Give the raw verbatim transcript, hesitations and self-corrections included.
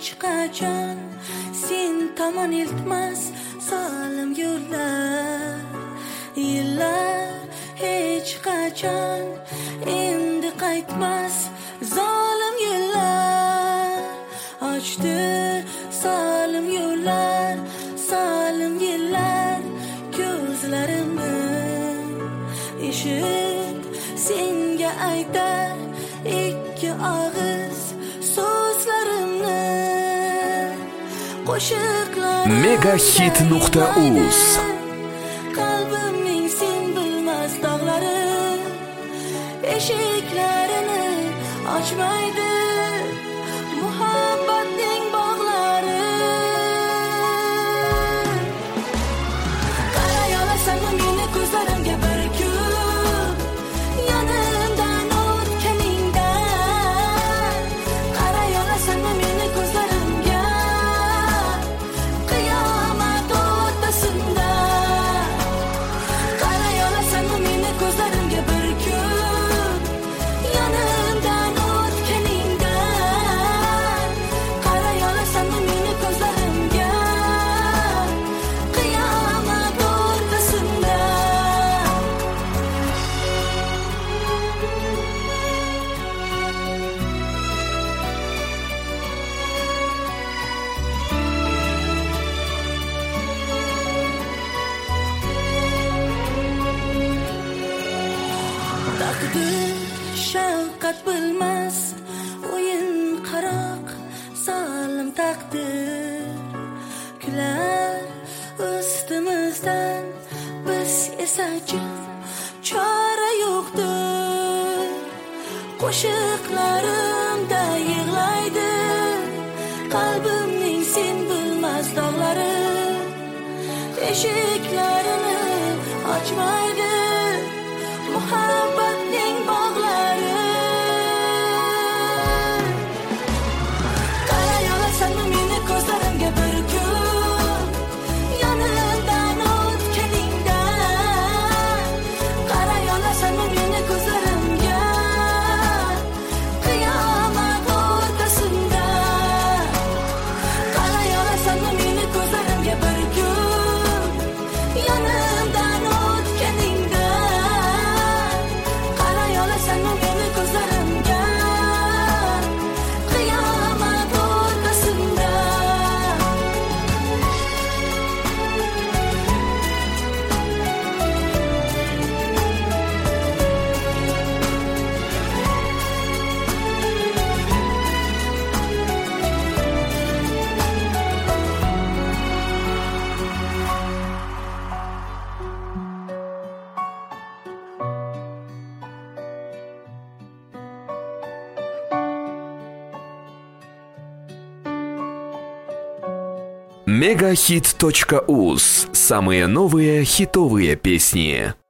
hech qachon sen tomon iltmas solim yo'llar. Yillar hech qachon endi qaytmas zolim yillar. Ochdi solim yo'llar, solim yillar ko'zlarimni. Eshit, senga aytar ikki og'iz so'zlarimni. Qo'shiqlarim megahit nuqta uz qalbimning sen bilmas dog'lari eshiklarini ochmaydi muhabbatning bog'lari. Qaray olasanmi meni ko'zlarimga bir kun yonimdan o'tganingdan. Qaray olasanmi meni ko'zlarimga qiyomat o'rtasida. Qaray olasanmi meni ko'zlarimga bir kun yonimdan o'tganingdan. Qaray olasanmi meni ko'zlarimga qiyomat o'rtasida. Taqdir shafqat bilmas o'yin qaroq solim taqdir kular ustimizdan. Biz esa jim chora yo'qdir. Qo'shiqlarimda yig'laydi qalbimning sen bilmas dog'lari eshiklarini ochmaydi muhabbatning bog'lari. Qaray olasanmi meni ko'zlarimga bir kun yonimdan o'tganingdan. Qaray olasanmi meni ko'zlarimga qiyomat o'rtasida. Qaray olasanmi meni ko'zlarimga bir kun yonimdan o'tganingdan. Qaray olasanmi meni ko'zlarimga qiyomat o'rtasida. megahit точка уз. Самые новые хитовые песни.